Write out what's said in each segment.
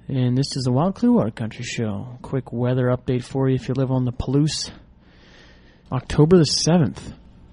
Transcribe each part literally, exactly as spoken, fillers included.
And this is the Wild Clearwater Country Show. Quick weather update for you if you live on the Palouse. October the seventh.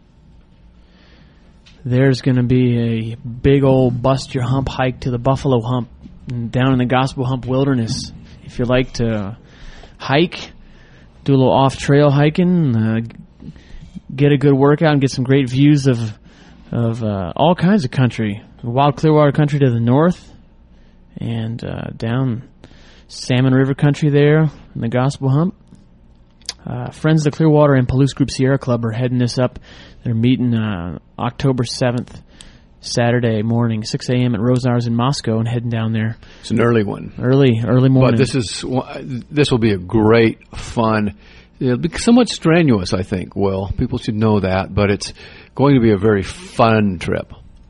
There's going to be a big old bust your hump hike to the Buffalo Hump down in the Gospel Hump Wilderness. If you like to hike, do a little off-trail hiking, uh, get a good workout, and get some great views of of uh, all kinds of country. Wild Clearwater Country to the north, and uh, down Salmon River Country there in the Gospel Hump. Uh, Friends of the Clearwater and Palouse Group Sierra Club are heading this up. They're meeting uh, October seventh, Saturday morning, six a.m. at Rosars in Moscow, and heading down there. It's an early one. Early, early morning. But this is this will be a great fun. It'll be somewhat strenuous, I think, Will. People should know that, but it's going to be a very fun trip.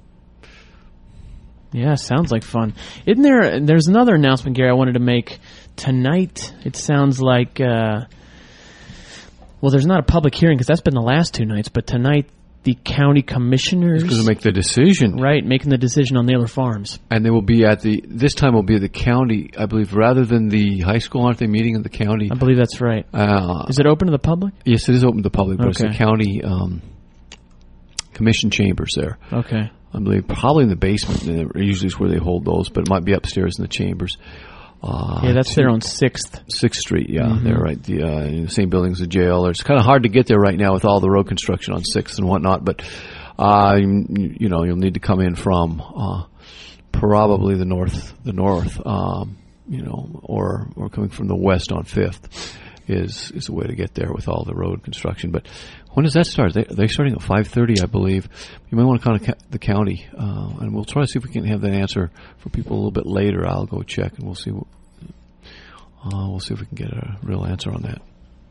Yeah, sounds like fun. Isn't there? There's another announcement, Gary, I wanted to make tonight. It sounds like, uh, well, there's not a public hearing because that's been the last two nights, but tonight the county commissioners is going to make the decision. Right, making the decision on Naylor Farms. And they will be at the, this time will be the county, I believe, rather than the high school. Aren't they meeting at the county? I believe that's right. Uh, is it open to the public? Yes, it is open to the public, but okay. It's the county um, commission chambers there. Okay. I believe probably in the basement. Usually is where they hold those, but it might be upstairs in the chambers. Uh, yeah, that's there on sixth. sixth Street, yeah. Mm-hmm. They're right the, uh, in the same building as the jail. It's kind of hard to get there right now with all the road construction on sixth and whatnot, but, uh, you, you know, you'll need to come in from uh, probably the north, the north, um, you know, or, or coming from the west on fifth is is a way to get there with all the road construction. But when does that start? They, they're starting at five thirty, I believe. You might want to contact the county, uh, and we'll try to see if we can have that answer for people a little bit later. I'll go check, and we'll see. What, uh, we'll see if we can get a real answer on that.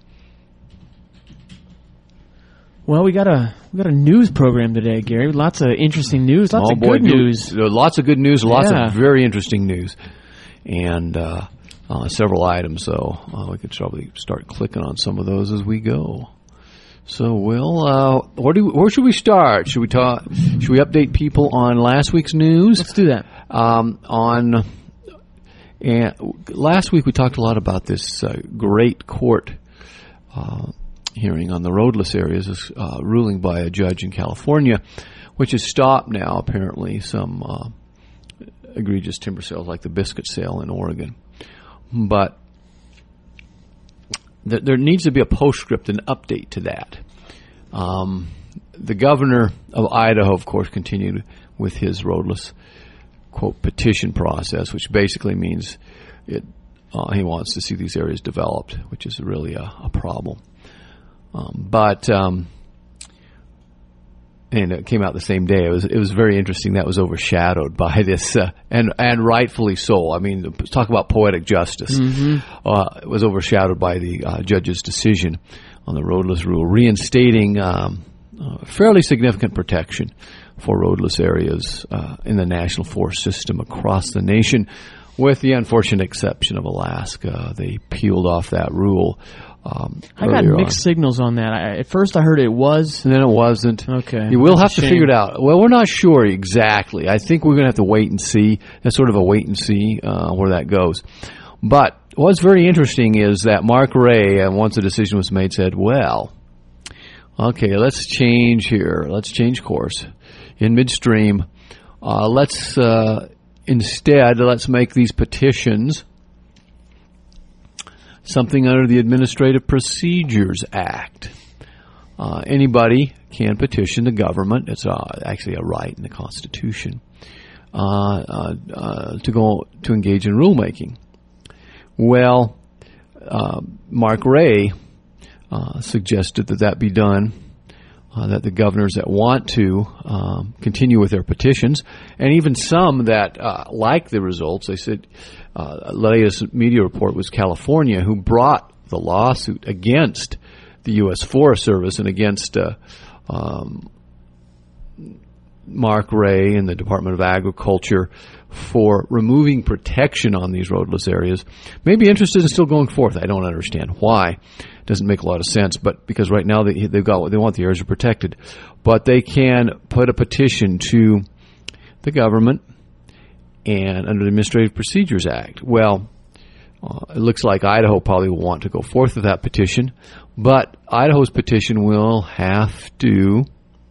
Well, we got a we got a news program today, Gary. Lots of interesting news. Lots oh, of boy, good news. Lots of good news. Lots yeah. of very interesting news, and. Uh, Uh, several items, so uh, we could probably start clicking on some of those as we go. So, Will, uh, where do where should we start? Should we talk? Should we update people on last week's news? Let's do that. Um, on and last week we talked a lot about this uh, great court uh, hearing on the roadless areas, this uh, ruling by a judge in California, which has stopped now apparently some uh, egregious timber sales like the biscuit sale in Oregon. But th- there needs to be a postscript, an update to that. Um, the governor of Idaho, of course, continued with his roadless, quote, petition process, which basically means it, uh, he wants to see these areas developed, which is really a, a problem. Um, but... Um, And it came out the same day. It was it was very interesting. That was overshadowed by this, uh, and and rightfully so. I mean, talk about poetic justice. Mm-hmm. Uh, it was overshadowed by the uh, judge's decision on the roadless rule, reinstating um, uh, fairly significant protection for roadless areas uh, in the national forest system across the nation, with the unfortunate exception of Alaska. They peeled off that rule. Um, I got mixed on. signals on that. I, at first I heard it was. And then it wasn't. Okay. You will have to figure it out. Well, we're not sure exactly. I think we're going to have to wait and see. That's sort of a wait and see uh, where that goes. But what's very interesting is that Mark Ray, and once the decision was made, said, well, okay, let's change here. Let's change course in midstream. Uh, let's uh, instead, let's make these petitions something under the Administrative Procedures Act. Uh, anybody can petition the government. It's uh, actually a right in the Constitution uh, uh, uh, to go to engage in rulemaking. Well, uh, Mark Ray uh, suggested that that be done. Uh, that the governors that want to um, continue with their petitions, and even some that uh, like the results, they said, uh, the latest media report was California, who brought the lawsuit against the U S Forest Service and against uh, um, Mark Ray and the Department of Agriculture for removing protection on these roadless areas. May be interested in still going forth. I don't understand why. It doesn't make a lot of sense, but because right now they, they've got what they want, the areas are protected. But they can put a petition to the government and under the Administrative Procedures Act. Well, Uh, it looks like Idaho probably will want to go forth with that petition, but Idaho's petition will have to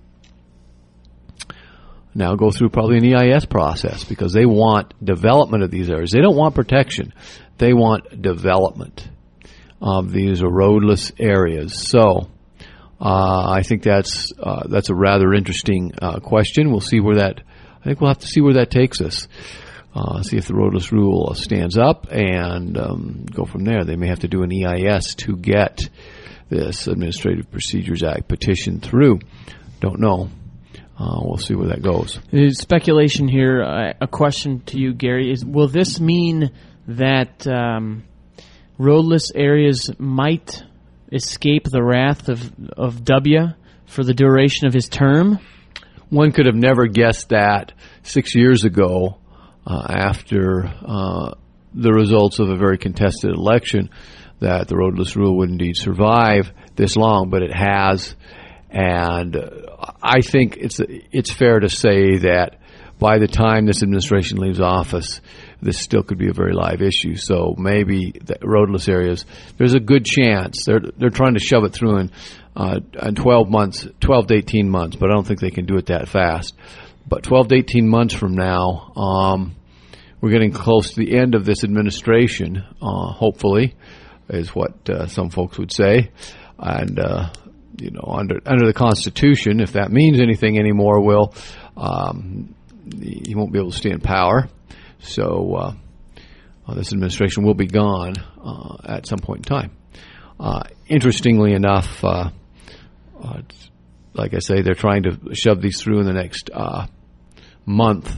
now go through probably an E I S process because they want development of these areas. They don't want protection. They want development of these roadless areas. So uh, I think that's uh, that's a rather interesting uh, question. We'll see where that. I think we'll have to see where that takes us. Uh, see if the roadless rule stands up and um, go from there. They may have to do an E I S to get this Administrative Procedures Act petition through. Don't know. Uh, we'll see where that goes. There's speculation here. Uh, a question to you, Gary, is will this mean that um, roadless areas might escape the wrath of, of W for the duration of his term? One could have never guessed that six years ago uh, after uh, the results of a very contested election that the roadless rule would indeed survive this long, but it has. And uh, I think it's it's fair to say that by the time this administration leaves office, this still could be a very live issue. So maybe the roadless areas, there's a good chance they're they're trying to shove it through in uh, in twelve months, twelve to eighteen months, but I don't think they can do it that fast. But twelve to eighteen months from now, um, we're getting close to the end of this administration. Uh, hopefully, is what uh, some folks would say, and. Uh, You know, under under the Constitution, if that means anything anymore, Will, um, he won't be able to stay in power. So uh, uh, this administration will be gone uh, at some point in time. Uh, interestingly enough, uh, uh, like I say, they're trying to shove these through in the next uh, month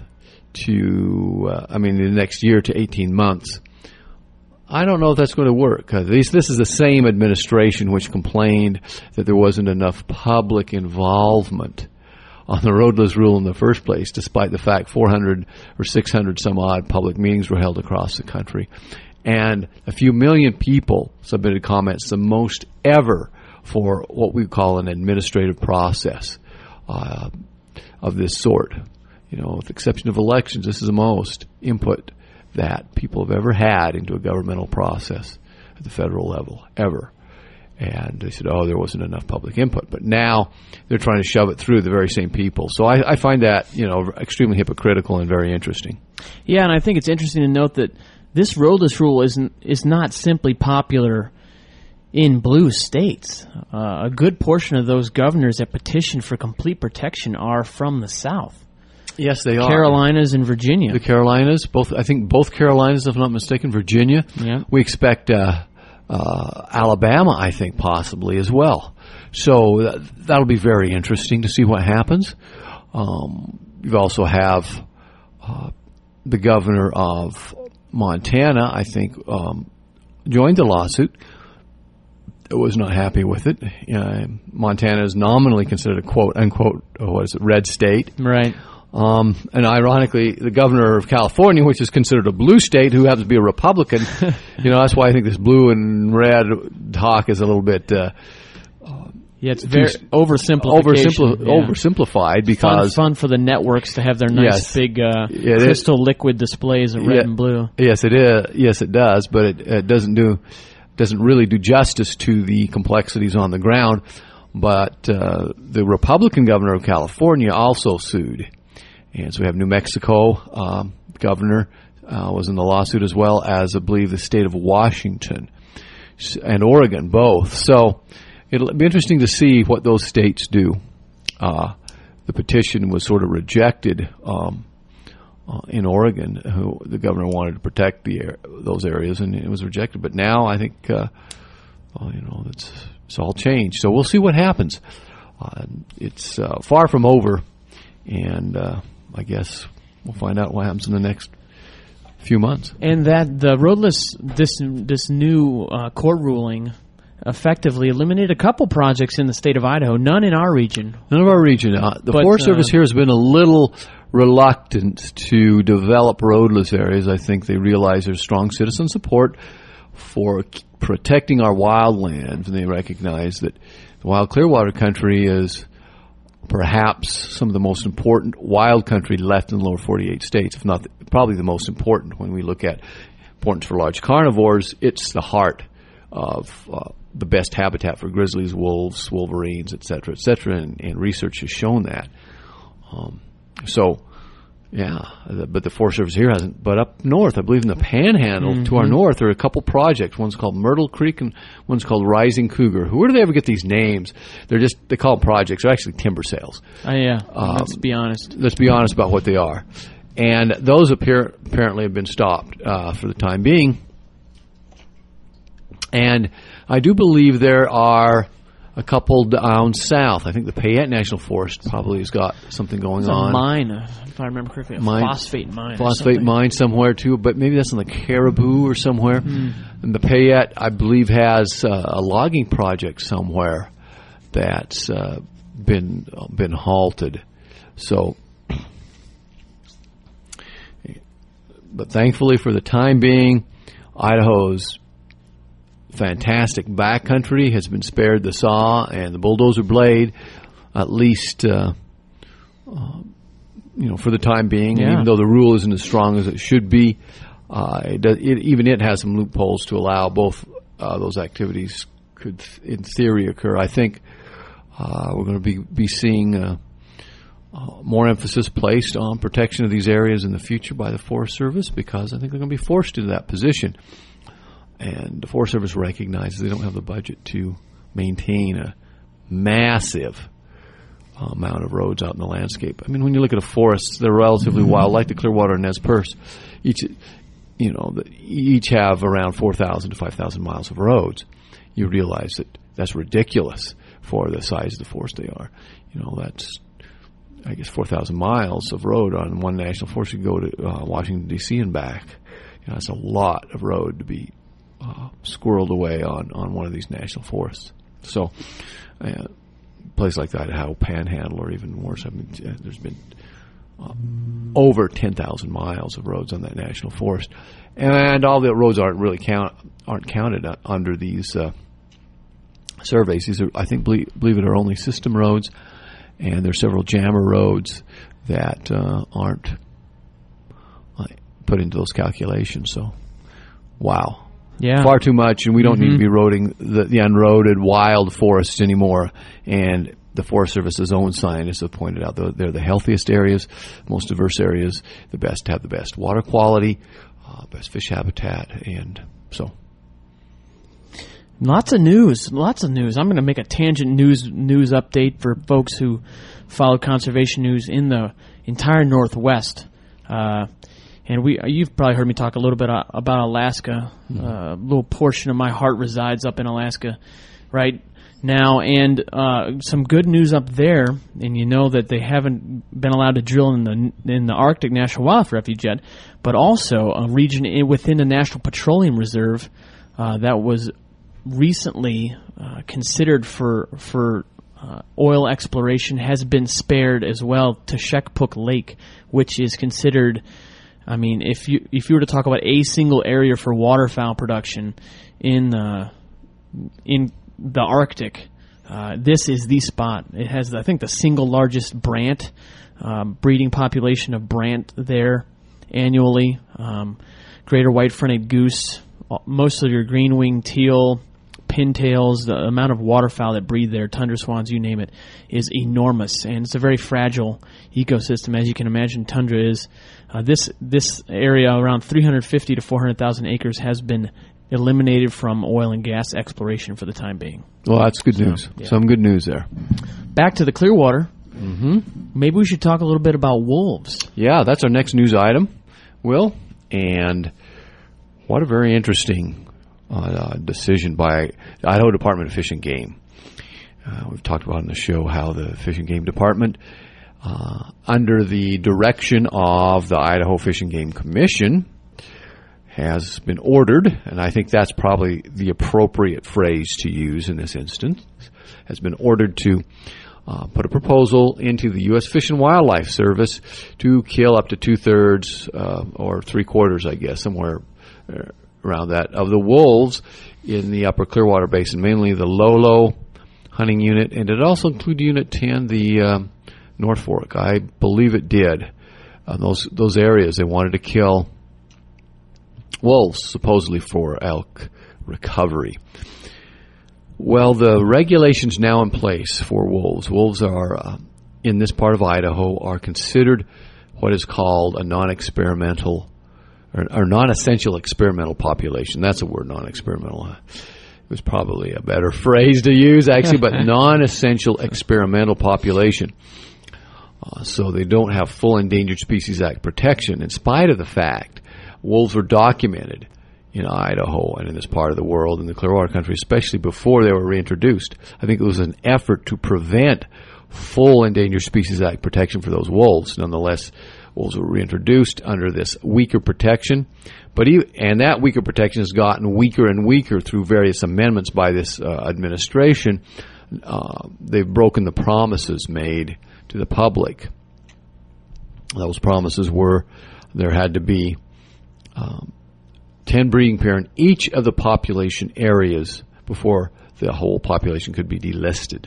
to, uh, I mean, the next year to eighteen months. I don't know if that's going to work. Uh, this, this is the same administration which complained that there wasn't enough public involvement on the roadless rule in the first place, despite the fact four hundred or six hundred some odd public meetings were held across the country. And a few million people submitted comments, the most ever for what we call an administrative process uh, of this sort. You know, with the exception of elections, this is the most input that people have ever had into a governmental process at the federal level, ever. And they said, oh, there wasn't enough public input. But now they're trying to shove it through the very same people. So I, I find that, you know, extremely hypocritical and very interesting. Yeah, and I think it's interesting to note that this roadless rule isn't is not simply popular in blue states. Uh, a good portion of those governors that petition for complete protection are from the South. Yes, they are. Carolinas and Virginia. The Carolinas, both I think both Carolinas, if I'm not mistaken, Virginia. Yeah. We expect uh, uh, Alabama, I think, possibly as well. So that, that'll be very interesting to see what happens. Um, you also have uh, the governor of Montana, I think, um, joined the lawsuit. I was not happy with it. Uh, Montana is nominally considered a quote-unquote, what is it, red state. Right. Um, and ironically, the governor of California, which is considered a blue state, who happens to be a Republican, you know, that's why I think this blue and red talk is a little bit uh, yeah, it's very oversimplification. Oversimpli- yeah. Oversimplified because fun, fun for the networks to have their nice yes, big uh, crystal is. liquid displays of red yeah, and blue. Yes, it is. Yes, it does, but it, it doesn't do doesn't really do justice to the complexities on the ground. But uh, the Republican governor of California also sued. And so we have New Mexico um, governor uh, was in the lawsuit, as well as, I believe, the state of Washington and Oregon, both. So it'll be interesting to see what those states do. Uh, the petition was sort of rejected um, uh, in Oregon. Who the governor wanted to protect the those areas, and it was rejected. But now I think, uh, well, you know, it's it's all changed. So we'll see what happens. Uh, it's uh, far from over, and uh, I guess we'll find out what happens in the next few months. And that the roadless, this this new uh, court ruling effectively eliminated a couple projects in the state of Idaho, none in our region. None of our region. Uh, the but, Forest uh, Service here has been a little reluctant to develop roadless areas. I think they realize there's strong citizen support for protecting our wildlands, and they recognize that the wild Clearwater country is perhaps some of the most important wild country left in the lower forty-eight states, if not the, probably the most important when we look at importance for large carnivores, it's the heart of uh, the best habitat for grizzlies, wolves, wolverines, et cetera, et cetera, and, and research has shown that. Um, so, yeah, the, but the Forest Service here hasn't. But up north, I believe in the Panhandle mm-hmm. to our north, there are a couple projects. One's called Myrtle Creek and one's called Rising Cougar. Where do they ever get these names? They're just, they call them projects. They're actually timber sales. Oh, yeah. Um, let's be honest. Let's be honest about what they are. And those appear, apparently have been stopped uh, for the time being. And I do believe there are a couple down south. I think the Payette National Forest probably has got something going There's on. A mine, if I remember correctly, a mine, phosphate mine. Phosphate mine somewhere too, but maybe that's in the Caribou or somewhere. Mm. And the Payette, I believe, has uh, a logging project somewhere that's uh, been uh, been halted. So, but thankfully, for the time being, Idaho's fantastic backcountry has been spared the saw and the bulldozer blade, at least, uh, uh, you know, for the time being. Yeah. And even though the rule isn't as strong as it should be, uh, it does, it, even it has some loopholes to allow both uh, those activities could, in theory, occur. I think uh, we're going to be be seeing uh, uh, more emphasis placed on protection of these areas in the future by the Forest Service, because I think they're going to be forced into that position. And the Forest Service recognizes they don't have the budget to maintain a massive uh, amount of roads out in the landscape. I mean, when you look at a forest, they're relatively mm-hmm. wild, like the Clearwater and Nez Perce. Each, you know, the, each have around four thousand to five thousand miles of roads. You realize that that's ridiculous for the size of the forest they are. You know, that's, I guess, four thousand miles of road on one national forest. You go to uh, Washington, D C and back. You know, that's a lot of road to be Uh, squirreled away on, on one of these national forests. So, uh, a place like the Idaho Panhandle, or even worse, I mean, uh, there's been uh, over ten thousand miles of roads on that national forest, and all the roads aren't really count aren't counted uh, under these uh, surveys. These are, I think, believe, believe it, are only system roads, and there's several jammer roads that uh, aren't uh, put into those calculations. So, wow. Yeah. Far too much, and we don't mm-hmm. need to be roading the, the unroaded wild forests anymore. And the Forest Service's own scientists have pointed out that they're the healthiest areas, most diverse areas, the best, have the best water quality, uh, best fish habitat, and so. Lots of news, lots of news. I'm going to make a tangent news news update for folks who follow conservation news in the entire Northwest. Uh, And we, you've probably heard me talk a little bit about Alaska. Mm-hmm. Uh, a little portion of my heart resides up in Alaska right now. And uh, some good news up there, and you know that they haven't been allowed to drill in the in the Arctic National Wildlife Refuge yet, but also a region in, within the National Petroleum Reserve uh, that was recently uh, considered for for uh, oil exploration has been spared as well, to Shekpuk Lake, which is considered... I mean, if you if you were to talk about a single area for waterfowl production in uh, in the Arctic, uh, this is the spot. It has, I think, the single largest brant uh, breeding population of brant there annually. Um, greater white-fronted goose, most of your green-winged teal, pintails, the amount of waterfowl that breed there, tundra swans, you name it, is enormous, and it's a very fragile ecosystem, as you can imagine. Tundra is. Uh, this this area, around three hundred fifty to four hundred thousand acres, has been eliminated from oil and gas exploration for the time being. Well, that's good so, news. Yeah. Some good news there. Back to the Clearwater. Mm-hmm. Maybe we should talk a little bit about wolves. Yeah, that's our next news item, Will. And what a very interesting uh, decision by the Idaho Department of Fish and Game. Uh, we've talked about in the show how the Fish and Game Department, uh, under the direction of the Idaho Fish and Game Commission, has been ordered, and I think that's probably the appropriate phrase to use in this instance, has been ordered to uh, put a proposal into the U S Fish and Wildlife Service to kill up to two-thirds uh, or three-quarters, I guess, somewhere around that, of the wolves in the upper Clearwater Basin, mainly the Lolo hunting unit, and it also include Unit ten, the um, North Fork. I believe it did. Uh, those those areas, they wanted to kill wolves, supposedly for elk recovery. Well, the regulations now in place for wolves, wolves are, uh, in this part of Idaho, are considered what is called a non-experimental or, or non-essential experimental population. That's a word, non-experimental. It was probably a better phrase to use, actually, but non-essential experimental population. Uh, so they don't have full Endangered Species Act protection, in spite of the fact wolves were documented in Idaho and in this part of the world, in the Clearwater Country, especially before they were reintroduced. I think it was an effort to prevent full Endangered Species Act protection for those wolves. Nonetheless, wolves were reintroduced under this weaker protection. But even, and that weaker protection has gotten weaker and weaker through various amendments by this uh, administration. Uh, they've broken the promises made to the public. Those promises were there had to be um, ten breeding pair in each of the population areas before the whole population could be delisted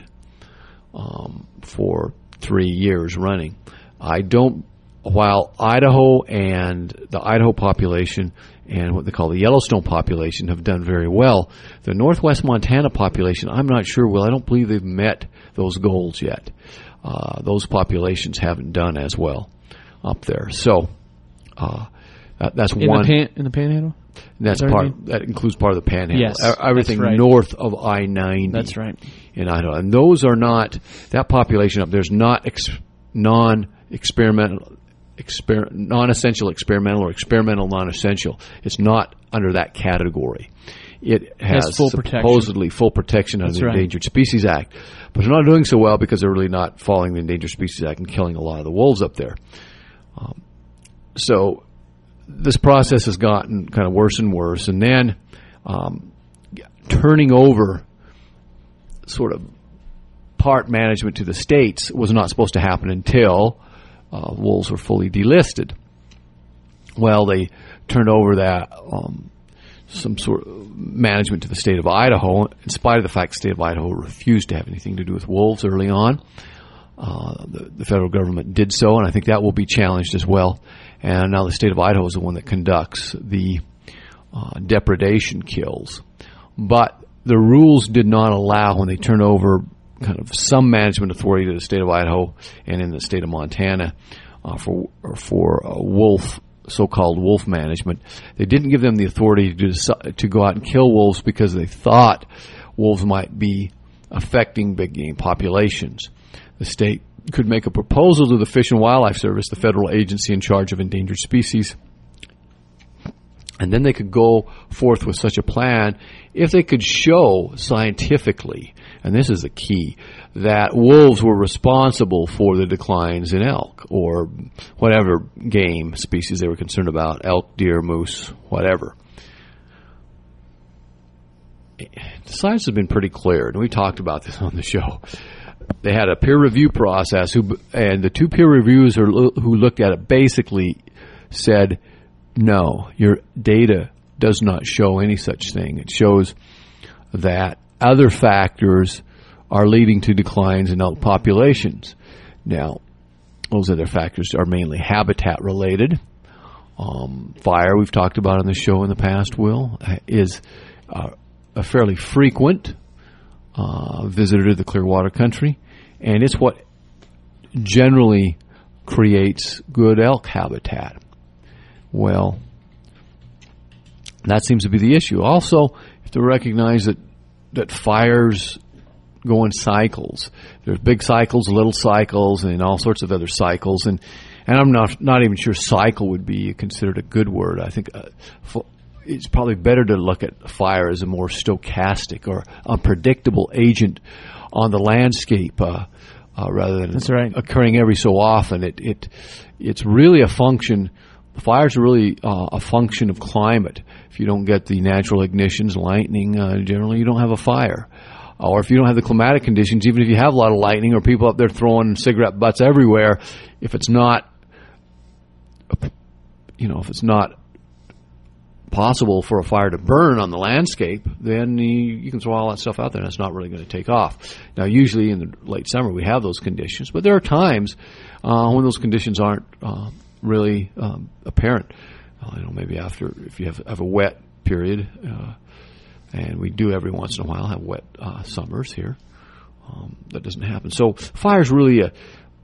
um, for three years running. I don't, while Idaho and the Idaho population and what they call the Yellowstone population have done very well, the Northwest Montana population, I'm not sure, well, I don't believe they've met those goals yet. Uh, those populations haven't done as well up there. So uh, that, that's in one. The pan, in the Panhandle? That's that part. That includes part of the Panhandle. Yes, everything that's right. north of I ninety. That's right. In Idaho, and those are not that population up there's not ex, non-experimental, exper, non-essential experimental or experimental non-essential. It's not under that category. It has, has full supposedly protection. full protection under That's the right. Endangered Species Act, but they're not doing so well because they're really not following the Endangered Species Act and killing a lot of the wolves up there. Um, so. This process has gotten kind of worse and worse, and then um, turning over sort of part management to the states was not supposed to happen until uh, wolves were fully delisted. Well, they turned over that um, some sort of management to the state of Idaho, in spite of the fact the state of Idaho refused to have anything to do with wolves early on. Uh, the, the federal government did so, and I think that will be challenged as well. And now the state of Idaho is the one that conducts the uh, depredation kills. But the rules did not allow, when they turned over kind of some management authority to the state of Idaho and in the state of Montana uh, for for uh, wolf, so-called wolf management, they didn't give them the authority to decide, to go out and kill wolves because they thought wolves might be affecting big game populations. The state could make a proposal to the Fish and Wildlife Service, the federal agency in charge of endangered species, and then they could go forth with such a plan if they could show scientifically, and this is the key, that wolves were responsible for the declines in elk or whatever game species they were concerned about, elk, deer, moose, whatever. The science has been pretty clear, and we talked about this on the show. They had a peer review process, who, and the two peer reviewers who looked at it basically said, no, your data does not show any such thing. It shows that other factors are leading to declines in elk populations. Now, those other factors are mainly habitat related. Um, fire, we've talked about on the show in the past, Will, is uh, a fairly frequent Uh, visitor to the Clearwater Country, and it's what generally creates good elk habitat. Well, that seems to be the issue. Also, you have to recognize that, that fires go in cycles. There's big cycles, little cycles, and all sorts of other cycles, and, and I'm not not even sure cycle would be considered a good word. I think uh, f- it's probably better to look at fire as a more stochastic or unpredictable agent on the landscape uh, uh, rather than That's right. occurring every so often. It it it's really a function. Fires are really uh, a function of climate. If you don't get the natural ignitions, lightning, uh, generally you don't have a fire. Or if you don't have the climatic conditions, even if you have a lot of lightning or people up there throwing cigarette butts everywhere, if it's not, you know, if it's not possible for a fire to burn on the landscape, then you, you can throw all that stuff out there and it's not really going to take off. Now, usually in the late summer we have those conditions, but there are times uh, when those conditions aren't uh, really um, apparent. uh, you know, maybe after, if you have, have a wet period, uh, and we do every once in a while have wet uh, summers here. Um, that doesn't happen. So fire is really a,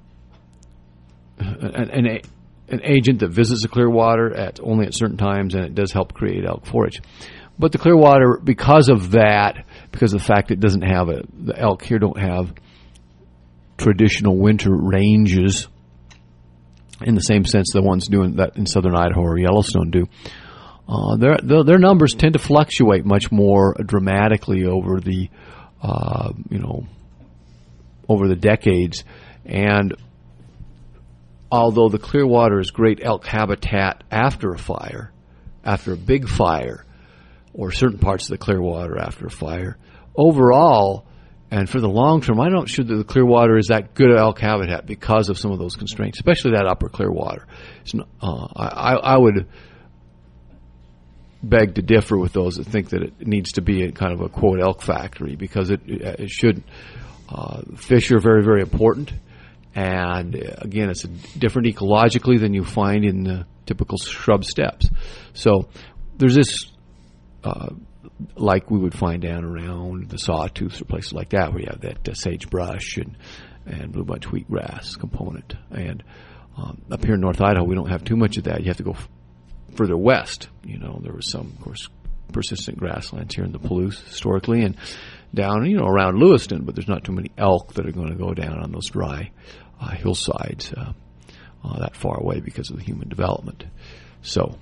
an, an, an agent that visits the Clearwater at only at certain times, and it does help create elk forage. But the Clearwater, because of that, because of the fact that it doesn't have a, the elk here don't have traditional winter ranges in the same sense the ones doing that in southern Idaho or Yellowstone do. Uh, their, their their numbers tend to fluctuate much more dramatically over the uh, you know over the decades, and although the Clearwater is great elk habitat after a fire, after a big fire, or certain parts of the Clearwater after a fire, overall and for the long term, I'm not sure that the Clearwater is that good elk habitat because of some of those constraints, especially that upper Clearwater. It's not, uh, I, I would beg to differ with those that think that it needs to be a kind of a quote elk factory, because it it should. Uh, fish are very, very important, and uh, again, it's a different ecologically than you find in the typical shrub steppes. So there's this, uh, like we would find down around the Sawtooth or places like that, where you have that uh, sagebrush and and blue bunch wheatgrass component. And um, up here in North Idaho, we don't have too much of that. You have to go f- further west. You know, there was some, of course, persistent grasslands here in the Palouse historically, and down, you know, around Lewiston, but there's not too many elk that are going to go down on those dry uh, hillsides uh, uh, that far away because of the human development. So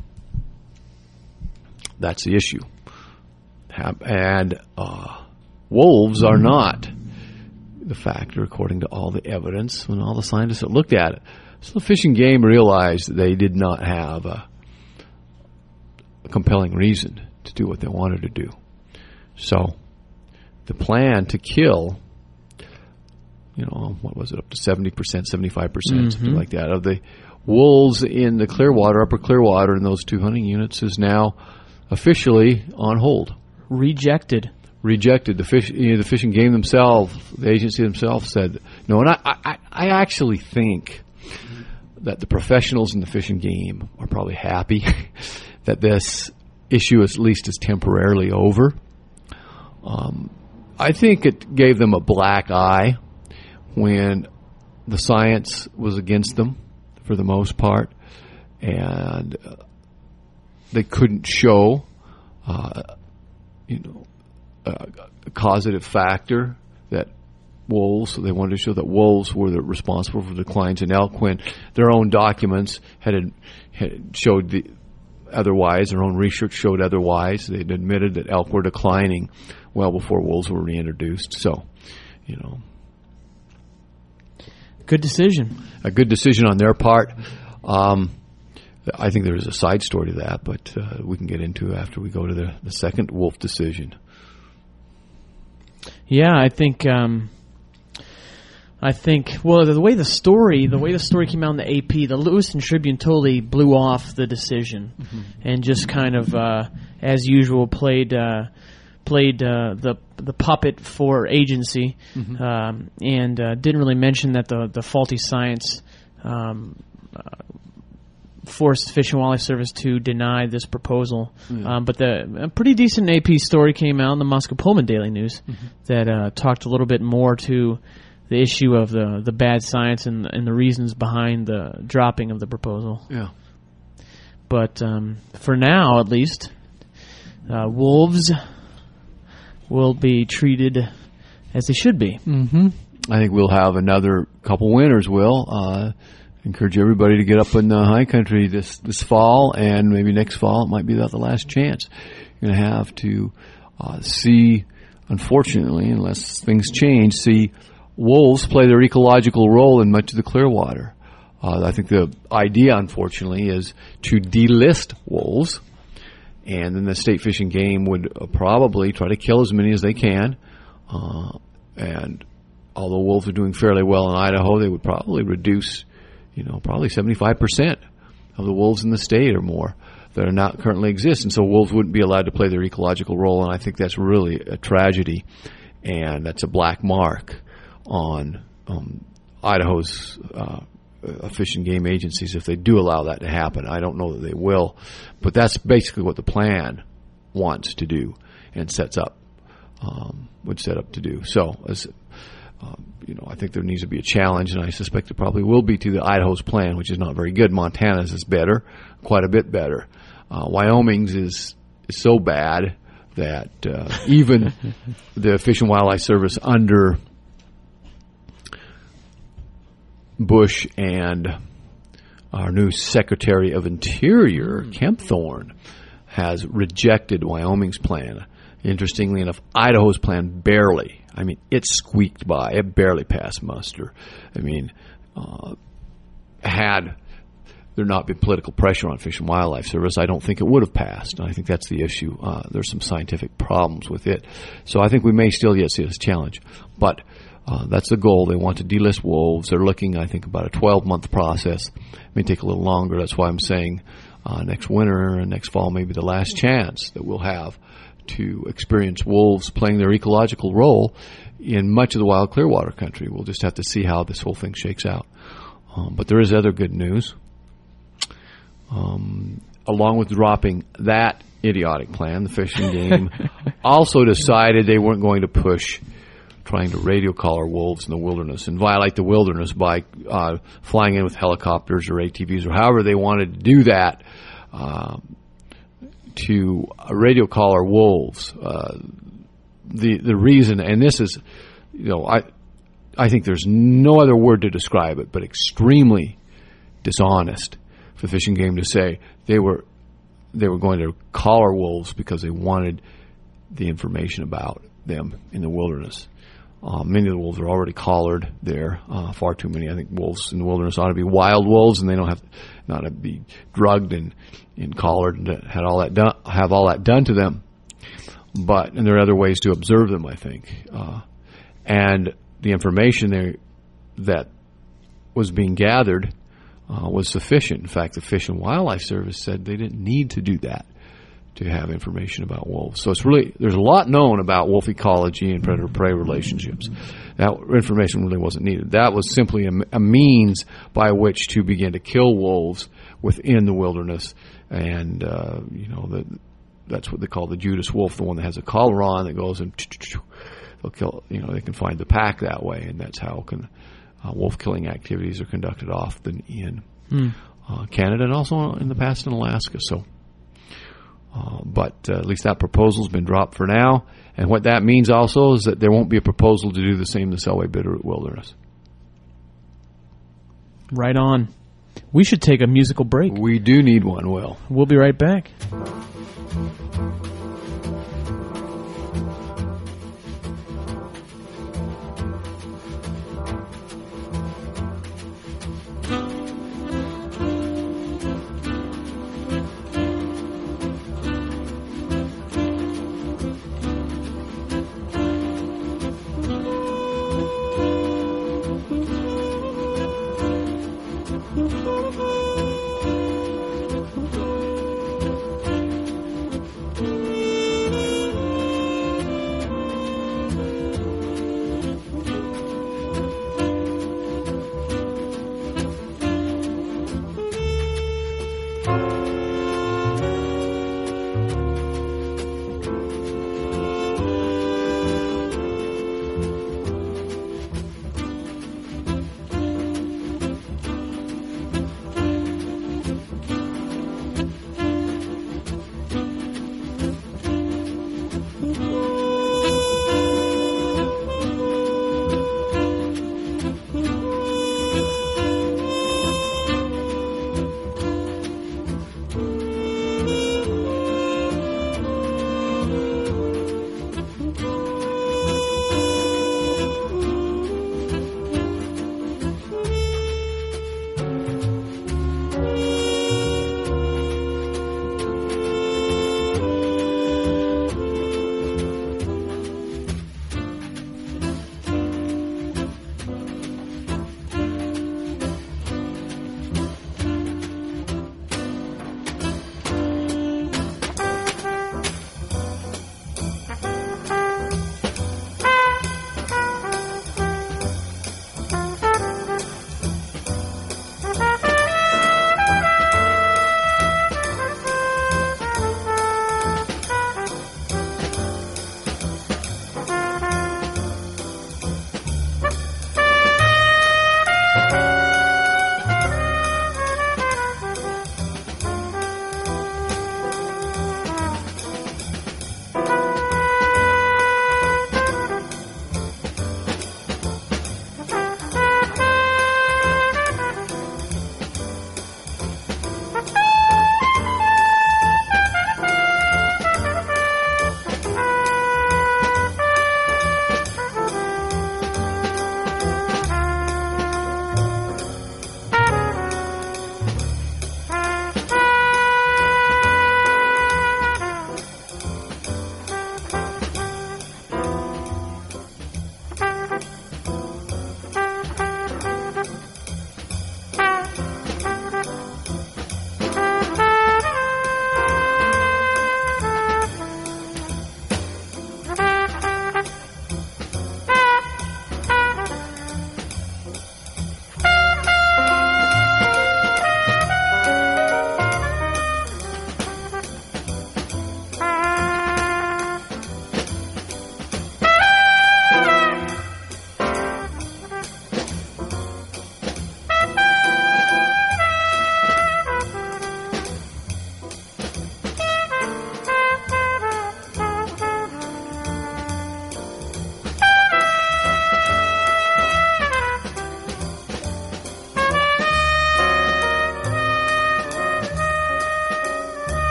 that's the issue. Have, and uh, wolves are not the factor, according to all the evidence and all the scientists that looked at it. So the Fish and Game realized that they did not have a, a compelling reason to do what they wanted to do. So the plan to kill, you know, what was it, up to seventy percent, seventy-five percent, mm-hmm. something like that, of the wolves in the Clearwater, upper Clearwater, in those two hunting units is now officially on hold. Rejected. Rejected. The fish, you know, the Fish and Game themselves, the agency themselves said no. And I, I, I actually think that the professionals in the Fish and Game are probably happy that this issue at least is temporarily over. Um, I think it gave them a black eye when the science was against them for the most part, and uh, they couldn't show, uh, you know, a, a causative factor that wolves. So they wanted to show that wolves were the responsible for declines in elk when their own documents had, had showed the otherwise. Their own research showed otherwise. They'd admitted that elk were declining well before wolves were reintroduced. So, you know, good decision. A good decision on their part. Um, I think there is a side story to that, but uh, we can get into after we go to the, the second wolf decision. Yeah, I think. Um, I think. Well, the way the story, the way the story came out in the A P, the Lewiston Tribune totally blew off the decision, mm-hmm. and just kind of, uh, as usual, played. Uh, played uh, the the puppet for agency, mm-hmm. um, and uh, didn't really mention that the, the faulty science um, uh, forced Fish and Wildlife Service to deny this proposal. Mm-hmm. Um, but the a pretty decent A P story came out in the Musqueam Daily News mm-hmm. that uh, talked a little bit more to the issue of the, the bad science and, and the reasons behind the dropping of the proposal. Yeah. But um, for now, at least, uh, wolves will be treated as they should be. Mm-hmm. I think we'll have another couple winners, Will. Uh, encourage everybody to get up in the high country this, this fall, and maybe next fall it might be the last chance. You're going to have to uh, see, unfortunately, unless things change, see wolves play their ecological role in much of the Clearwater. Uh, I think the idea, unfortunately, is to delist wolves, and then the State Fish and Game would uh, probably try to kill as many as they can. Uh, and although wolves are doing fairly well in Idaho, they would probably reduce, you know, probably seventy-five percent of the wolves in the state or more that are not currently exist. And so wolves wouldn't be allowed to play their ecological role, and I think that's really a tragedy, and that's a black mark on um, Idaho's uh, uh, fish and game agencies if they do allow that to happen. I don't know that they will, but that's basically what the plan wants to do and sets up, um, would set up to do. So, as um, you know, I think there needs to be a challenge, and I suspect there probably will be to the Idaho's plan, which is not very good. Montana's is better, quite a bit better. Uh, Wyoming's is, is so bad that uh, even the Fish and Wildlife Service under Bush and our new Secretary of Interior, Kempthorne, has rejected Wyoming's plan. Interestingly enough, Idaho's plan barely. I mean, it squeaked by. It barely passed muster. I mean, uh, had there not been political pressure on Fish and Wildlife Service, I don't think it would have passed. I think that's the issue. Uh, there's some scientific problems with it. So I think we may still yet see this challenge. But uh, that's the goal. They want to delist wolves. They're looking, I think, about a twelve-month process. It may take a little longer. That's why I'm saying uh, next winter and next fall may be the last chance that we'll have to experience wolves playing their ecological role in much of the wild Clearwater country. We'll just have to see how this whole thing shakes out. Um, but there is other good news. Um, along with dropping that idiotic plan, the Fish and Game also decided they weren't going to push trying to radio collar wolves in the wilderness and violate the wilderness by uh, flying in with helicopters or A T Vs or however they wanted to do that. Uh, to radio collar wolves. Uh, the the reason, and this is, you know, I I think there's no other word to describe it, but extremely dishonest for Fish and Game to say they were they were going to collar wolves because they wanted the information about them in the wilderness. Uh, many of the wolves are already collared there. Uh, far too many. I think wolves in the wilderness ought to be wild wolves, and they don't have not to be drugged and, and collared and had all that done, have all that done to them. But and there are other ways to observe them, I think. Uh, and the information there that was being gathered uh, was sufficient. In fact, the Fish and Wildlife Service said they didn't need to do that to have information about wolves. So it's really, there's a lot known about wolf ecology and predator-prey relationships. That information really wasn't needed. That was simply a, a means by which to begin to kill wolves within the wilderness. And, uh, you know, the, that's what they call the Judas wolf, the one that has a collar on that goes and they'll kill, you know, they can find the pack that way. And that's how can, uh, wolf killing activities are conducted often in mm. uh, Canada and also in the past in Alaska. So, Uh, but uh, at least that proposal's been dropped for now. And what that means also is that there won't be a proposal to do the same in the Selway Bitterroot Wilderness. Right on. We should take a musical break. We do need one, Will. We'll be right back.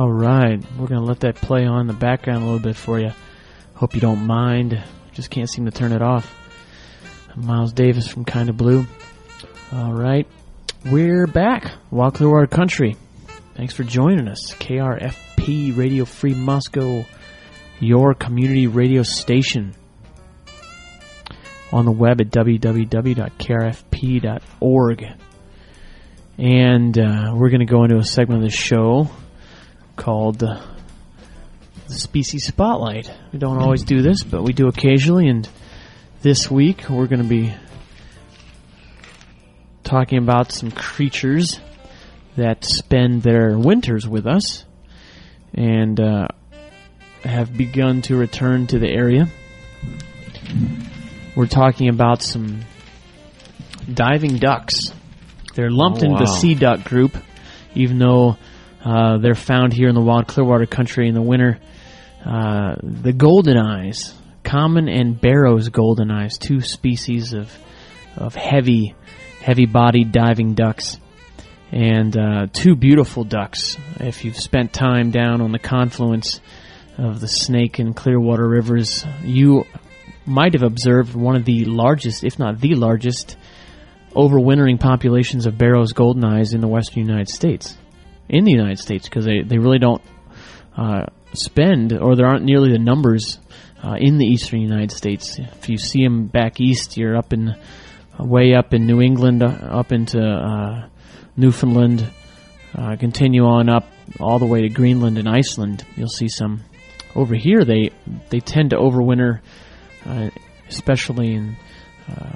All right, we're going to let that play on in the background a little bit for you. Hope you don't mind. Just can't seem to turn it off. I'm Miles Davis from Kinda Blue. All right, we're back. Wild Clearwater Country. Thanks for joining us. K R F P Radio Free Moscow, your community radio station. On the web at w w w dot k r f p dot org. And uh, we're going to go into a segment of the show called uh, the Species Spotlight. We don't always do this, but we do occasionally. And this week we're going to be talking about some creatures that spend their winters with us and uh, have begun to return to the area. We're talking about some diving ducks. They're lumped oh, into wow. the sea duck group, even though uh, they're found here in the wild Clearwater Country in the winter. Uh, the golden eyes, common and Barrow's golden eyes, two species of of heavy, heavy-bodied diving ducks, and uh, two beautiful ducks. If you've spent time down on the confluence of the Snake and Clearwater rivers, you might have observed one of the largest, if not the largest, overwintering populations of Barrow's golden eyes in the western United States. In the United States, because they, they really don't uh, spend, or there aren't nearly the numbers uh, in the eastern United States. If you see them back east, you're up in, uh, way up in New England, uh, up into uh, Newfoundland, uh, continue on up all the way to Greenland and Iceland. You'll see some. Over here, they, they tend to overwinter Uh, especially in uh,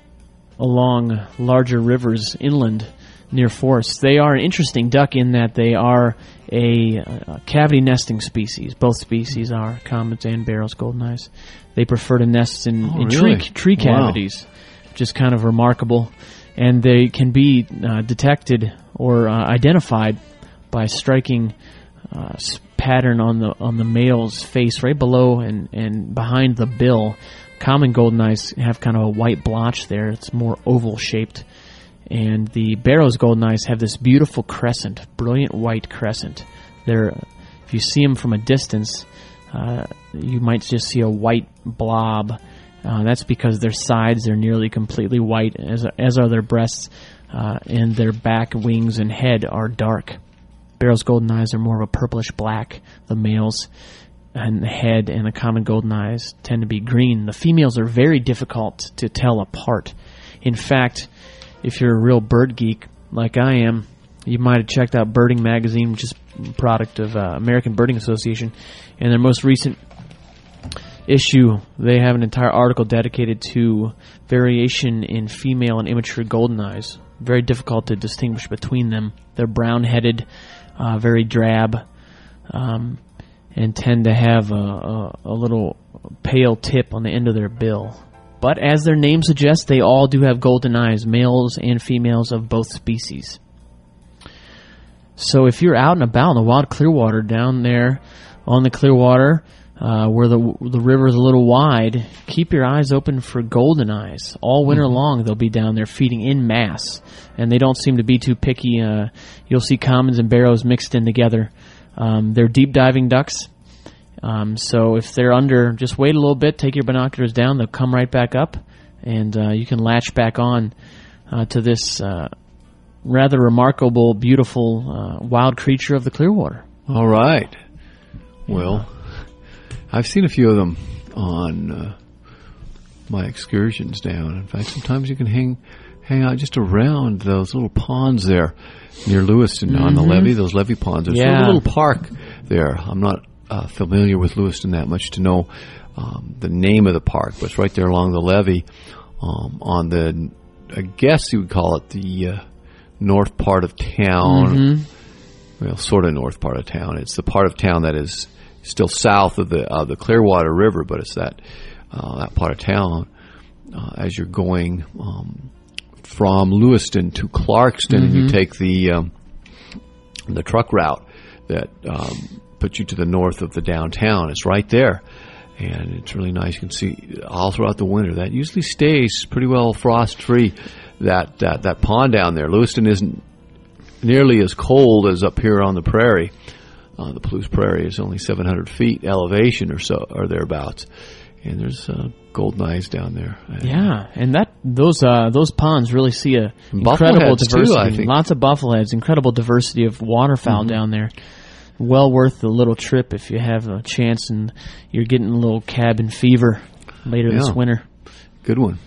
along larger rivers inland near forests. They are an interesting duck in that they are a, a cavity nesting species. Both species are, Commons and Barrow's golden eyes. They prefer to nest in, oh, in really? tree, tree cavities, wow. which is kind of remarkable. And they can be uh, detected or uh, identified by striking uh, pattern on the on the male's face right below and, and behind the bill. Common golden eyes have kind of a white blotch there. It's more oval shaped. And the Barrow's golden eyes have this beautiful crescent, brilliant white crescent. They're, if you see them from a distance, uh, you might just see a white blob. Uh, that's because their sides are nearly completely white, as as are their breasts, uh, and their back, wings, and head are dark. Barrow's golden eyes are more of a purplish black. The males and the head and the common golden eyes tend to be green. The females are very difficult to tell apart. In fact, if you're a real bird geek like I am, you might have checked out Birding Magazine, which is a product of uh, American Birding Association. In their most recent issue, they have an entire article dedicated to variation in female and immature golden eyes. Very difficult to distinguish between them. They're brown-headed, Uh, very drab, um, and tend to have a, a, a little pale tip on the end of their bill. But as their name suggests, they all do have golden eyes, males and females of both species. So if you're out and about in the wild Clearwater down there on the Clearwater, uh, where the the river is a little wide, keep your eyes open for golden eyes. All winter mm-hmm. long, they'll be down there feeding in mass, and they don't seem to be too picky. Uh, you'll see commons and Barrows mixed in together. Um, they're deep diving ducks, um, so if they're under, just wait a little bit, take your binoculars down, they'll come right back up, and uh, you can latch back on uh, to this uh, rather remarkable, beautiful, uh, wild creature of the Clearwater. All right. Well, I've seen a few of them on uh, my excursions down. In fact, sometimes you can hang hang out just around those little ponds there near Lewiston mm-hmm. on the levee, those levee ponds. There's yeah. a little park there. I'm not uh, familiar with Lewiston that much to know um, the name of the park, but it's right there along the levee um, on the, I guess you would call it the uh, north part of town. Mm-hmm. Well, sort of north part of town. It's the part of town that is still south of the uh, the Clearwater River, but it's that uh, that part of town uh, as you're going um, from Lewiston to Clarkston, mm-hmm. and you take the um, the truck route that um, puts you to the north of the downtown. It's right there, and it's really nice. You can see all throughout the winter. That usually stays pretty well frost free. That that that pond down there, Lewiston isn't nearly as cold as up here on the prairie. Uh, the Palouse Prairie is only seven hundred feet elevation or so, or thereabouts, and there's uh, golden eyes down there. Yeah, and that those uh, those ponds really see a Buffalo incredible heads diversity. too, I think. Lots of buffleheads, incredible diversity of waterfowl Mm-hmm. down there. Well worth the little trip if you have a chance and you're getting a little cabin fever later Yeah. this winter. Good one.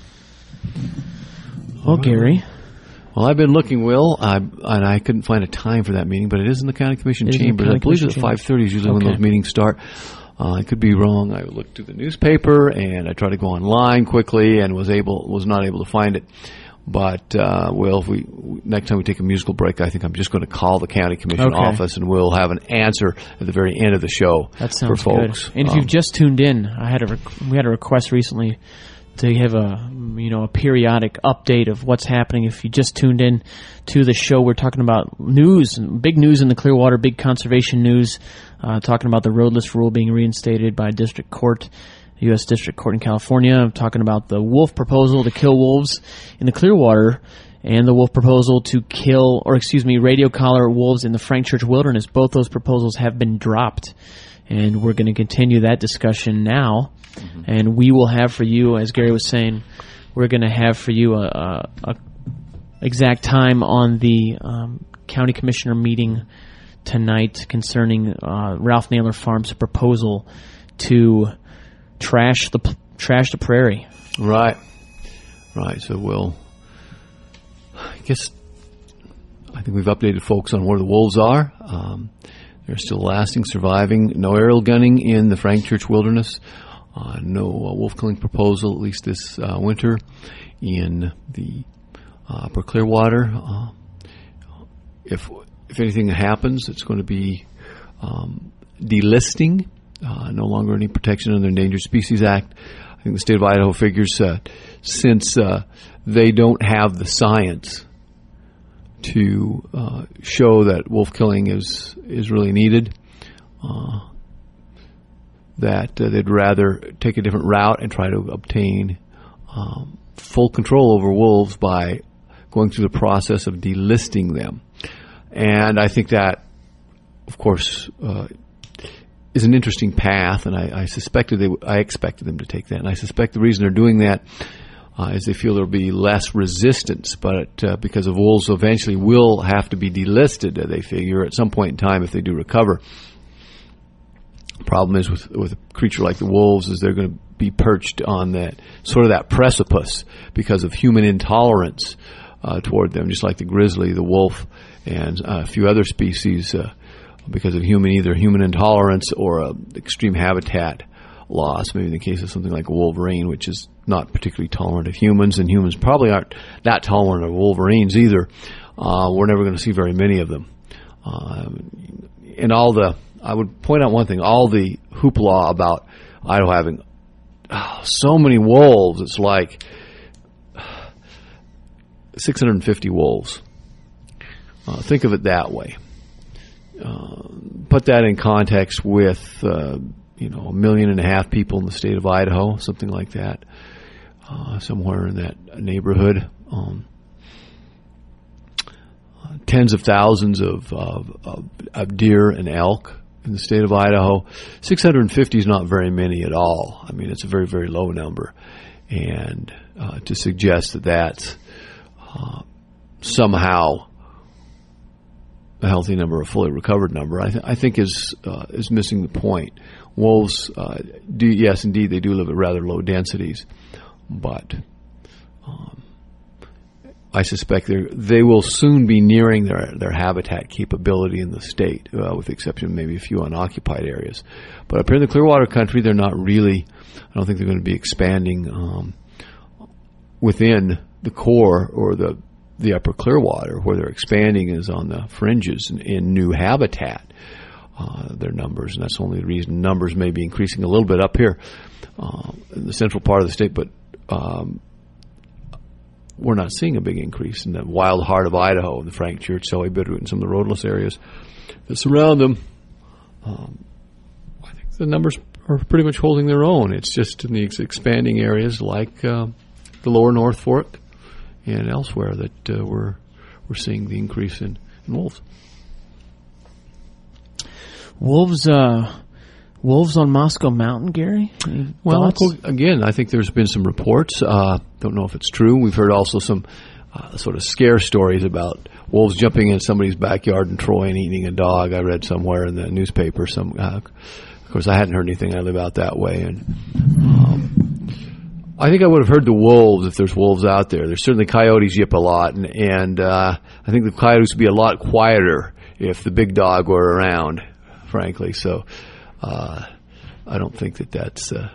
Well, Gary, Well, I've been looking, Will, I, and I couldn't find a time for that meeting, but it is in the County Commission It is in the chambers. County I believe Commission it's chambers. five thirty is usually when Okay. those meetings start. Uh, I could be wrong. I looked through the newspaper, and I tried to go online quickly and was able was not able to find it. But, uh, Will, if we next time we take a musical break, I think I'm just going to call the County Commission Okay. office, and we'll have an answer at the very end of the show that for sounds folks. good. And if Um, you've just tuned in, I had a rec- we had a request recently to have a you know a periodic update of what's happening. If you just tuned in to the show, we're talking about news, big news in the Clearwater, big conservation news, uh, talking about the roadless rule being reinstated by district court, U S District Court in California. I'm talking about the wolf proposal to kill wolves in the Clearwater and the wolf proposal to kill, or excuse me, radio collar wolves in the Frank Church Wilderness. Both those proposals have been dropped, and we're going to continue that discussion now. Mm-hmm. And we will have for you, as Gary was saying, we're going to have for you a, a, a exact time on the um, county commissioner meeting tonight concerning uh, Ralph Naylor Farms' proposal to trash the trash the prairie. Right. Right. So we'll, I guess, I think we've updated folks on where the wolves are. Um, they're still lasting, surviving. No aerial gunning in the Frank Church Wilderness. Uh, no uh, wolf killing proposal, at least this uh, winter, in the uh, Upper Clearwater. Uh, if if anything happens, it's going to be um, delisting. Uh, no longer any protection under the Endangered Species Act. I think the state of Idaho figures uh, since uh, they don't have the science to uh, show that wolf killing is is really needed, uh, that uh, they'd rather take a different route and try to obtain um, full control over wolves by going through the process of delisting them. And I think that, of course, uh, is an interesting path, and I, I suspected they, w- I expected them to take that, and I suspect the reason they're doing that uh, is they feel there'll be less resistance, but uh, because of wolves eventually will have to be delisted, uh, they figure at some point in time if they do recover. Problem is with with a creature like the wolves is they're going to be perched on that sort of that precipice because of human intolerance uh, toward them, just like the grizzly, the wolf, and uh, a few other species. Uh, because of human, either human intolerance or uh, extreme habitat loss, maybe in the case of something like a wolverine, which is not particularly tolerant of humans, and humans probably aren't that tolerant of wolverines either. Uh, we're never going to see very many of them. Uh, and all the, I would point out one thing, all the hoopla about Idaho having oh, so many wolves, it's like six hundred fifty wolves. Uh, think of it that way. Uh, put that in context with, uh, you know, a million and a half people in the state of Idaho, something like that, uh, somewhere in that neighborhood. Um, uh, tens of thousands of, of, of, of deer and elk in the state of Idaho. six hundred fifty is not very many at all. I mean, it's a very, very low number. And uh, to suggest that that's uh, somehow a healthy number, a fully recovered number, I, th- I think is uh, is missing the point. Wolves, uh, do yes, indeed, they do live at rather low densities, but um, I suspect they they will soon be nearing their their habitat capability in the state, uh, with the exception of maybe a few unoccupied areas. But up here in the Clearwater country, they're not really. I don't think they're going to be expanding um, within the core or the the Upper Clearwater. Where they're expanding is on the fringes in, in new habitat, uh, their numbers, and that's the only reason numbers may be increasing a little bit up here uh, in the central part of the state, but um, we're not seeing a big increase in the wild heart of Idaho, in the Frank Church, Selway, Bitterroot, and some of the roadless areas that surround them. Um, I think the numbers are pretty much holding their own. It's just in these expanding areas like uh, the lower North Fork and elsewhere that uh, we're we're seeing the increase in, in wolves. Wolves, uh, wolves on Moscow Mountain, Gary? Any Well, thoughts? again, I think there's been some reports. Uh, don't know if it's true. We've heard also some uh, sort of scare stories about wolves jumping in somebody's backyard in Troy and eating a dog. I read somewhere in the newspaper. Some, uh, of course, I hadn't heard anything. I live out that way, and um, I think I would have heard the wolves if there's wolves out there. There's certainly coyotes yip a lot, and, and uh, I think the coyotes would be a lot quieter if the big dog were around, frankly. So uh, I don't think that that's uh,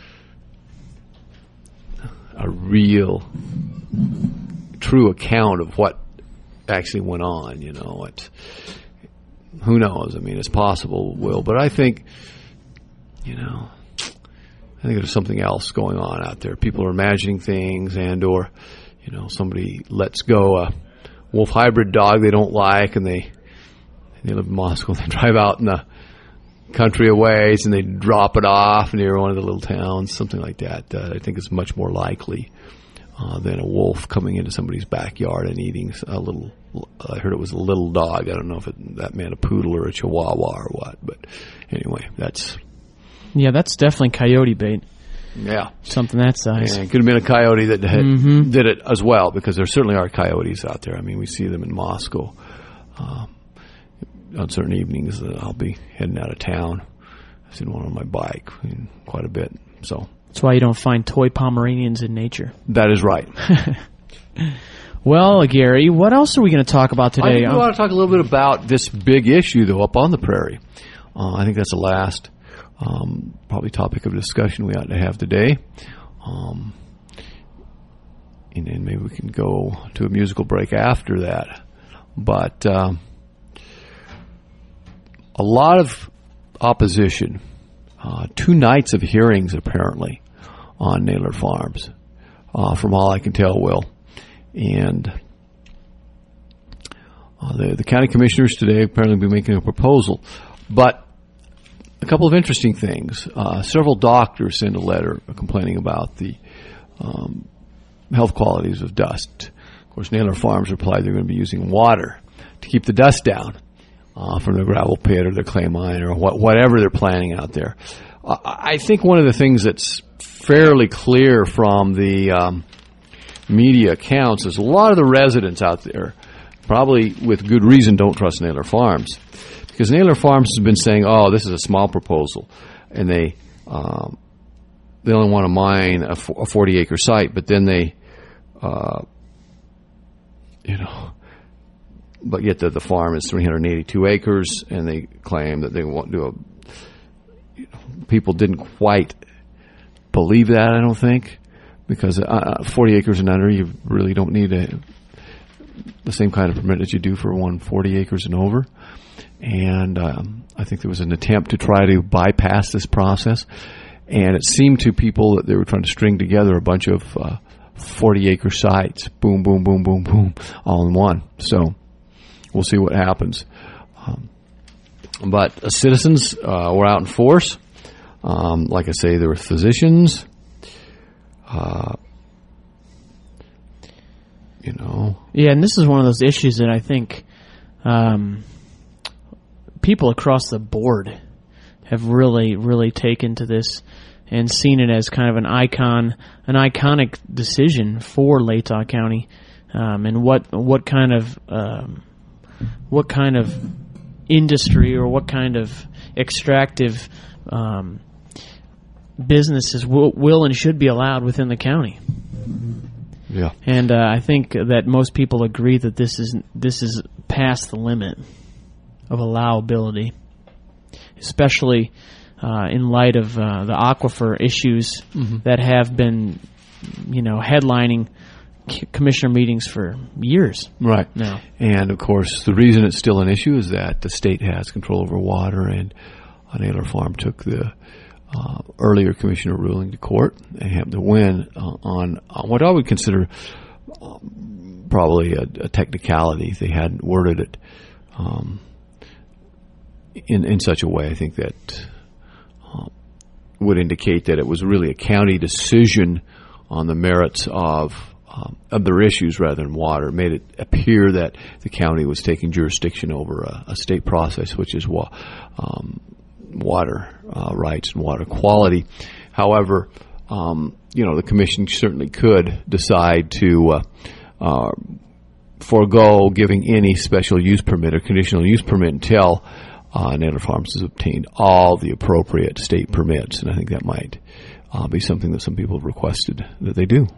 a real, true account of what actually went on. You know, it's, who knows? I mean, it's possible, Will, but I think, you know, I think there's something else going on out there. People are imagining things, and or, you know, somebody lets go a wolf hybrid dog they don't like, and they they live in Moscow. They drive out in the country a ways, and they drop it off near one of the little towns, something like that. Uh, I think it's much more likely uh, than a wolf coming into somebody's backyard and eating a little. I heard it was a little dog. I don't know if it, that meant a poodle or a chihuahua or what, but anyway, that's. Yeah, that's definitely coyote bait. Yeah. Something that size. And it could have been a coyote that had, Mm-hmm. did it as well, because there certainly are coyotes out there. I mean, we see them in Moscow. Uh, on certain evenings, uh, I'll be heading out of town. I've seen one on my bike I mean, quite a bit. So That's why you don't find toy Pomeranians in nature. that is right. Well, Gary, what else are we going to talk about I today? think we want to talk a little bit about this big issue, though, up on the prairie. Uh, I think that's the last um, probably topic of discussion we ought to have today. Um, and then maybe we can go to a musical break after that. But um, a lot of opposition, uh, two nights of hearings apparently on Naylor Farms, uh, from all I can tell, Will. And uh, the, the county commissioners today apparently will be making a proposal. But a couple of interesting things. Uh, several doctors sent a letter complaining about the um, health qualities of dust. Of course, Naylor Farms replied they're going to be using water to keep the dust down uh, from the gravel pit or the clay mine or what, whatever they're planning out there. Uh, I think one of the things that's fairly clear from the um, media accounts is a lot of the residents out there, probably with good reason, don't trust Naylor Farms. Because Naylor Farms has been saying, oh, this is a small proposal, and they um, they only want to mine a forty-acre site, but then they, uh, you know, but yet the, the farm is three hundred eighty-two acres, and they claim that they want to do a, you know, people didn't quite believe that, I don't think, because uh, forty acres and under, you really don't need a, the same kind of permit that you do for one forty acres and over. And um, I think there was an attempt to try to bypass this process. And it seemed to people that they were trying to string together a bunch of uh, forty-acre sites, boom, boom, boom, boom, boom, all in one. So we'll see what happens. Um, but uh, citizens uh, were out in force. Um, like I say, there were physicians. Uh, you know. Yeah, and this is one of those issues that I think um, people across the board have really, really taken to this and seen it as kind of an icon, an iconic decision for Latah County, um, and what what kind of um, what kind of industry or what kind of extractive um, businesses will, will and should be allowed within the county. Yeah, and uh, I think that most people agree that this is this is past the limit of allowability, especially uh, in light of uh, the aquifer issues mm-hmm. that have been, you know, headlining c- commissioner meetings for years. Right. Now, and of course, the reason it's still an issue is that the state has control over water, and Naylor Farm took the uh, earlier commissioner ruling to court and happened to win uh, on, on what I would consider uh, probably a, a technicality. They hadn't worded it um, in in such a way, I think, that uh, would indicate that it was really a county decision on the merits of um, other issues rather than water. It made it appear that the county was taking jurisdiction over a, a state process, which is wa- um, water uh, rights and water quality. However, um, you know, the commission certainly could decide to uh, uh, forego giving any special use permit or conditional use permit until uh, Nadler Farms has obtained all the appropriate state permits, and I think that might uh, be something that some people have requested that they do.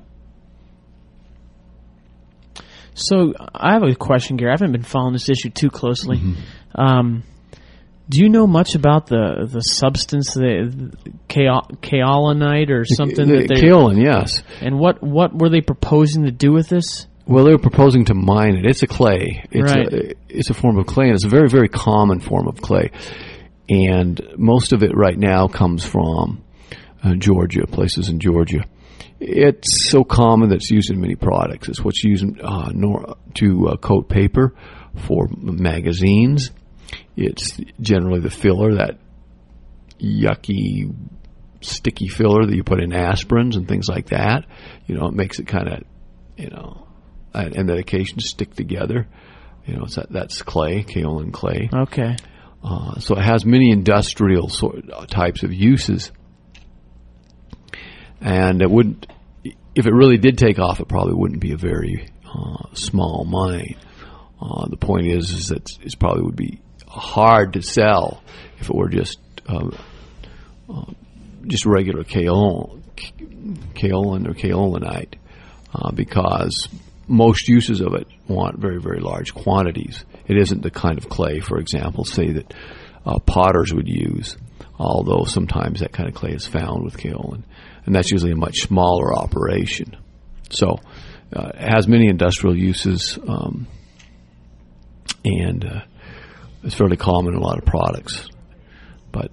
So I have a question, Gary. I haven't been following this issue too closely. Mm-hmm. Um, do you know much about the the substance, the kaol- kaolinite or something? The, that they, kaolin, yes. And what, what were they proposing to do with this? Well, they were proposing to mine it. It's a clay. It's right. a, it's a form of clay, and it's a very, very common form of clay. And most of it right now comes from uh, Georgia, places in Georgia. It's so common that it's used in many products. It's what's used uh, nor- to uh, coat paper for magazines. It's generally the filler, that yucky, sticky filler that you put in aspirins and things like that. You know, it makes it kind of, you know, and, and medications stick together. You know, it's that, that's clay, kaolin clay. Okay. Uh, so it has many industrial sort of types of uses. And it wouldn't, if it really did take off, it probably wouldn't be a very uh, small mine. Uh, the point is, is that it probably would be hard to sell if it were just uh, uh, just regular kaolin, kaolin or kaolinite, uh, because most uses of it want very, very large quantities. It isn't the kind of clay, for example, say that uh, potters would use, although sometimes that kind of clay is found with kaolin. And that's usually a much smaller operation. So uh, it has many industrial uses, um, and uh, it's fairly common in a lot of products. But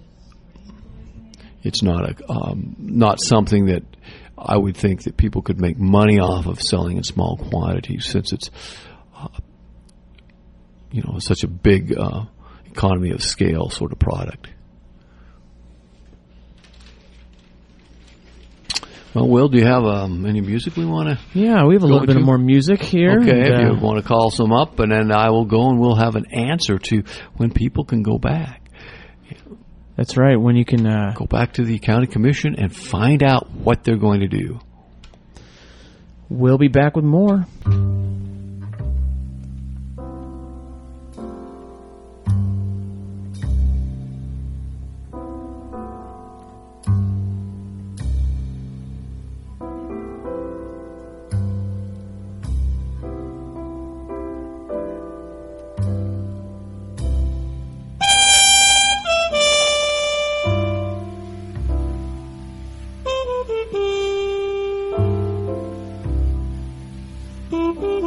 it's not a um, not something that I would think that people could make money off of selling in small quantities, since it's uh, you know such a big uh, economy of scale sort of product. Well, Will, do you have um, any music we want to? Yeah, we have a little bit to? of more music here. Okay, and, if uh, you want to call some up, and then I will go and we'll have an answer to when people can go back. That's right, when you can uh, Go back to the county commission and find out what they're going to do. We'll be back with more. Mm-hmm.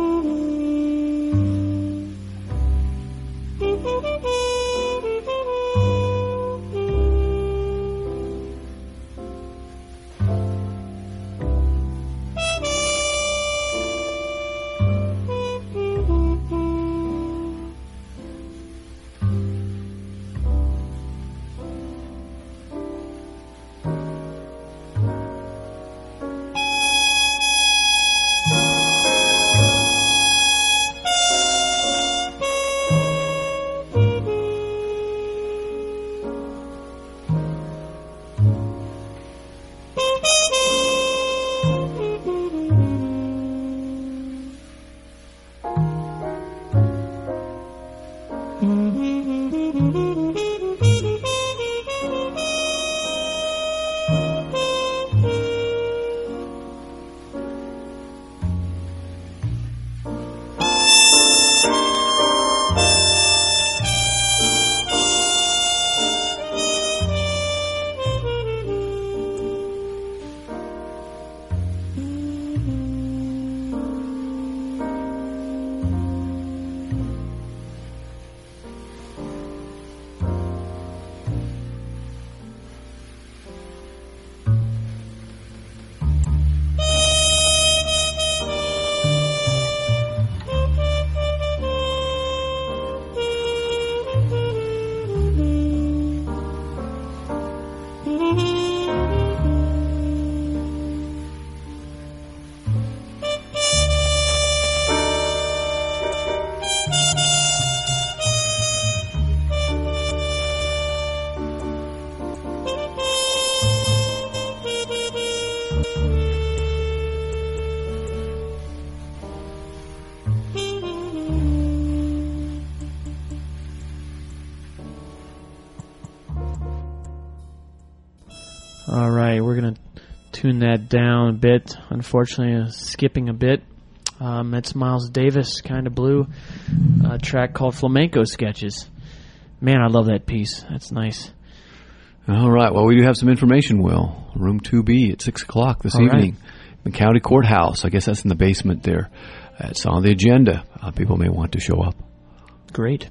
All right, we're going to tune that down a bit. Unfortunately, uh, skipping a bit. Um, it's Miles Davis, Kind of Blue, a track called Flamenco Sketches. Man, I love that piece. That's nice. All right. Well, we do have some information, Will. Room two B at six o'clock this All evening. Right. The county courthouse. I guess that's in the basement there. It's on the agenda. Uh, people may want to show up. Great.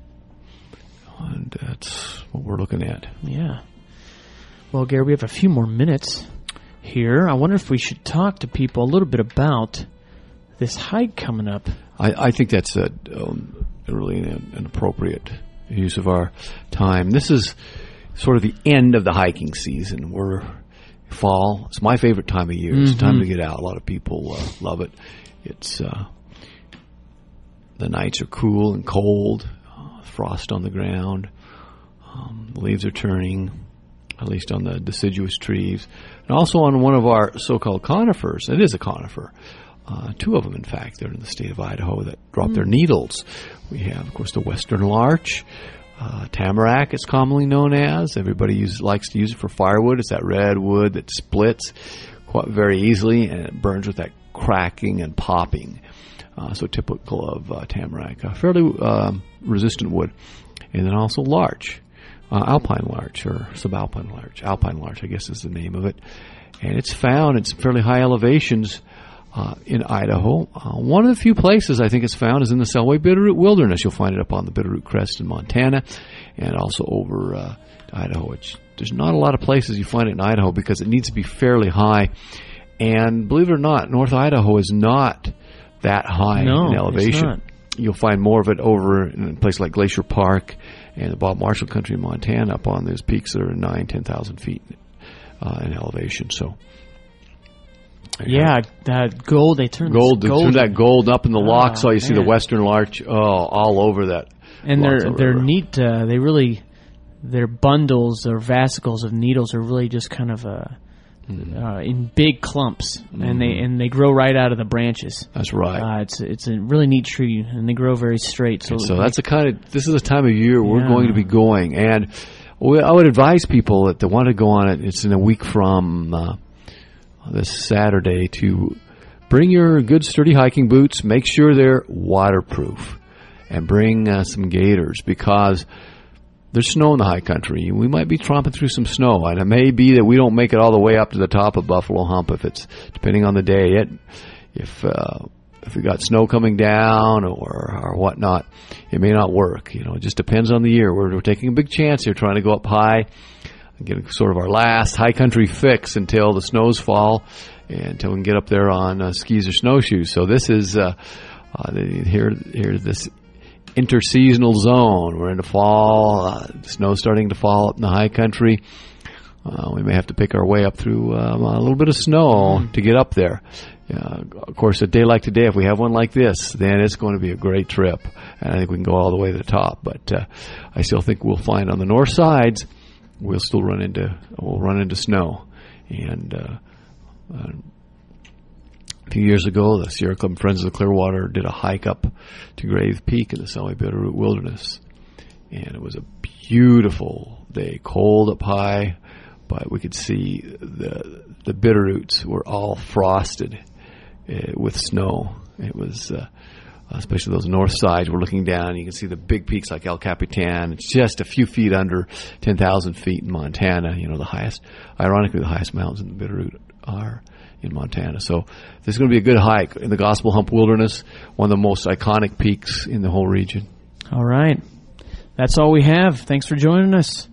And that's what we're looking at. Yeah. Well, Gary, we have a few more minutes here. I wonder if we should talk to people a little bit about this hike coming up. I, I think that's a, um, really an, an appropriate use of our time. This is sort of the end of the hiking season. We're fall. It's my favorite time of year. It's Mm-hmm. time to get out. A lot of people uh, love it. It's uh, the nights are cool and cold, uh, frost on the ground. Um, the leaves are turning, at least on the deciduous trees, and also on one of our so-called conifers. It is a conifer. Uh, two of them, in fact, they're in the state of Idaho that drop mm. their needles. We have, of course, the western larch. Uh, tamarack, it's commonly known as. Everybody use, likes to use it for firewood. It's that red wood that splits quite very easily, and it burns with that cracking and popping. Uh, so typical of uh, tamarack. A fairly uh, resistant wood. And then also larch, uh, alpine larch, or subalpine larch. Alpine larch, I guess is the name of it. And it's found in some fairly high elevations Uh, in Idaho. Uh, one of the few places I think it's found is in the Selway Bitterroot Wilderness. You'll find it up on the Bitterroot Crest in Montana, and also over uh, Idaho. It's, there's not a lot of places you find it in Idaho because it needs to be fairly high. And believe it or not, North Idaho is not that high no, in elevation. It's not. You'll find more of it over in a place like Glacier Park and the Bob Marshall Country in Montana up on those peaks that are nine, ten thousand feet uh, in elevation. So. Yeah, that gold, they turn gold, this they gold. turn that gold up in the Oh, lock, so you see the man. western larch, oh, all over that. And they're Lonzo they're River. neat. Uh, they really, their bundles or vasicles of needles are really just kind of uh, mm-hmm. uh, in big clumps, mm-hmm. and they and they grow right out of the branches. That's right. Uh, it's it's a really neat tree, and they grow very straight. So, so that's the kind of this is the time of year we're yeah. going to be going, and we, I would advise people that they want to go on it. It's in a week from uh, this Saturday to. Bring your good sturdy hiking boots. Make sure they're waterproof. And bring uh, some gaiters because there's snow in the high country. We might be tromping through some snow. And it may be that we don't make it all the way up to the top of Buffalo Hump if it's, depending on the day. It, if uh, if we got snow coming down or, or whatnot, it may not work. You know, it just depends on the year. We're, we're taking a big chance here trying to go up high and get sort of our last high country fix until the snows fall. Until we can get up there on uh, skis or snowshoes. So this is uh, uh, here. Here's this interseasonal zone. We're into fall. Uh, the snow's starting to fall up in the high country. Uh, we may have to pick our way up through um, a little bit of snow mm. to get up there. Uh, of course, a day like today, if we have one like this, then it's going to be a great trip. And I think we can go all the way to the top. But uh, I still think we'll find on the north sides, we'll still run into we'll run into snow. And uh, Uh, a few years ago, the Sierra Club and Friends of the Clearwater did a hike up to Grave Peak in the Selway Bitterroot Wilderness. And it was a beautiful day, cold up high, but we could see the the Bitterroots were all frosted uh, with snow. It was, uh, especially those north sides, we're looking down, you can see the big peaks like El Capitan. It's just a few feet under ten thousand feet in Montana, you know, the highest, ironically, the highest mountains in the Bitterroot are in Montana. So this is going to be a good hike in the Gospel Hump Wilderness, one of the most iconic peaks in the whole region. All right. That's all we have. Thanks for joining us.